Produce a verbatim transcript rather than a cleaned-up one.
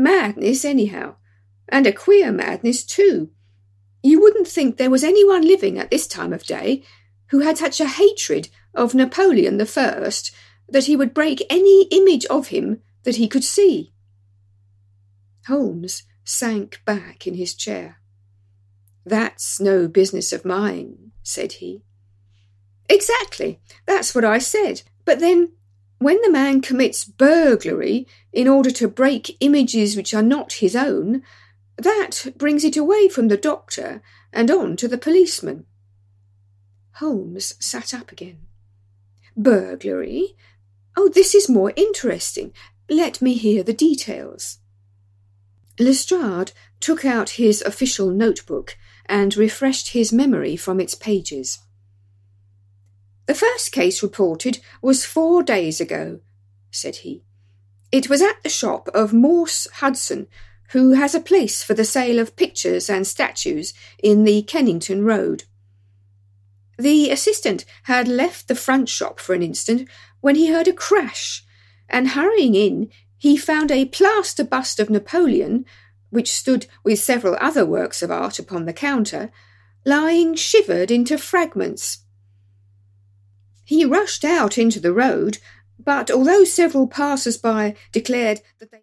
Madness, anyhow, and a queer madness, too. You wouldn't think there was anyone living at this time of day who had such a hatred of Napoleon the First that he would break any image of him that he could see. Holmes sank back in his chair. "That's no business of mine," said he. "Exactly, that's what I said. But then, when the man commits burglary in order to break images which are not his own, that brings it away from the doctor and on to the policeman." Holmes sat up again. "Burglary? Oh, this is more interesting. Let me hear the details." Lestrade took out his official notebook and refreshed his memory from its pages. "The first case reported was four days ago," said he. "It was at the shop of Morse Hudson, who has a place for the sale of pictures and statues in the Kennington Road. The assistant had left the front shop for an instant when he heard a crash, and hurrying in, he found a plaster bust of Napoleon, which stood with several other works of art upon the counter, lying shivered into fragments. He rushed out into the road, but although several passers-by declared that they